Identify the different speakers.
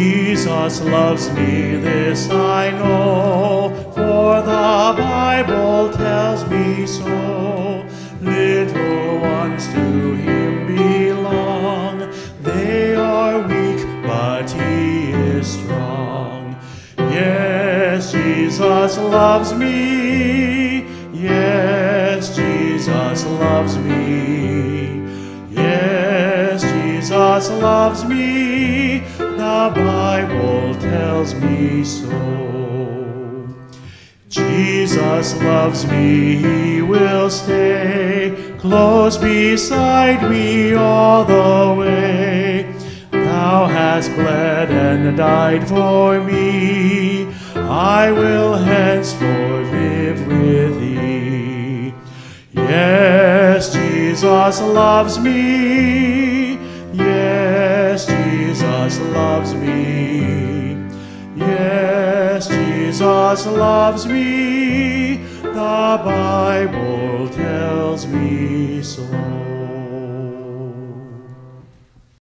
Speaker 1: Jesus loves me, this I know, for the Bible tells me so. Little ones to him belong, they are weak, but he is strong. Yes, Jesus loves me. Yes, Jesus loves me. Yes, Jesus loves me. The Bible tells me so. Jesus loves me, he will stay close beside me all the way. Thou hast bled and died for me, I will henceforth live with thee. Yes, Jesus loves me. Yes, Jesus loves me. Yes, Jesus loves me. The Bible tells me so.